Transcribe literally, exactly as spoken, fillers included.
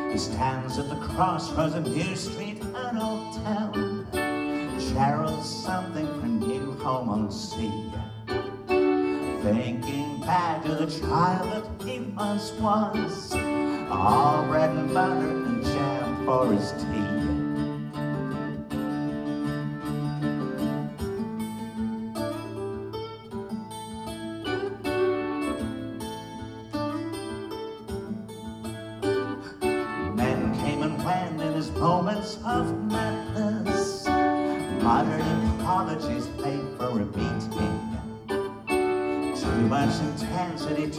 He stands at the crossroads of New Street and Old Town. Gerald's something for new home on sea, thinking back to the child that he once was, all bread and butter and jam for his tea. Men came and went in his moments of madness, muttered apologies paid for a beating. Too much intensity.